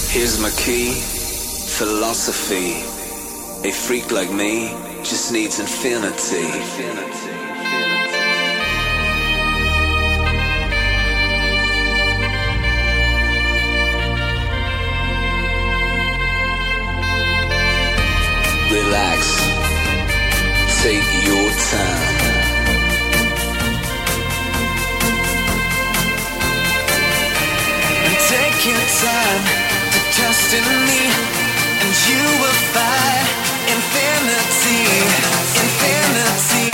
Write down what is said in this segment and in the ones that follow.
Here's my key, philosophy. A freak like me just needs infinity. Relax, take your time. Take your time to trust in me, and you will find infinity, infinity.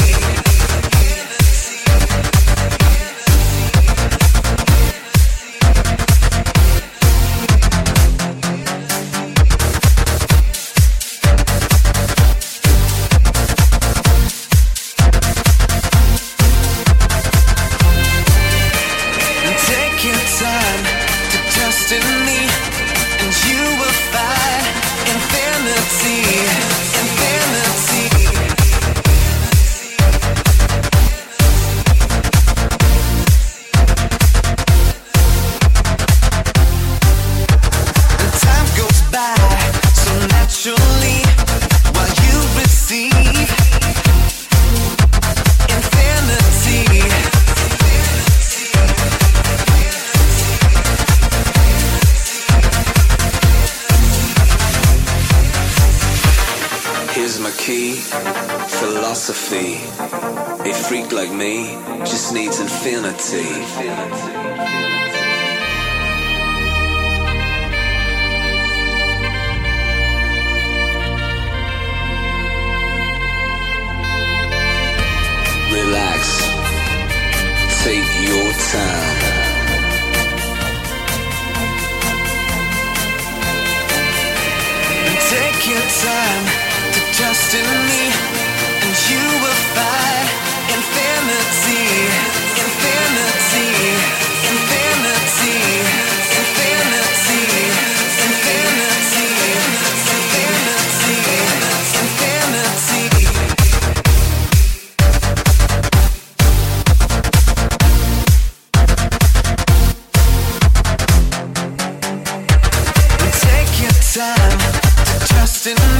Take your time to trust in me, and you will find infinity, infinity. And time goes by so naturally while you receive infinity. Here's my key, philosophy. A freak like me just needs infinity. Relax, take your time. Take your time to trust in me, and you will find infinity, infinity, infinity, infinity, infinity, infinity, infinity. Take your time to trust in me.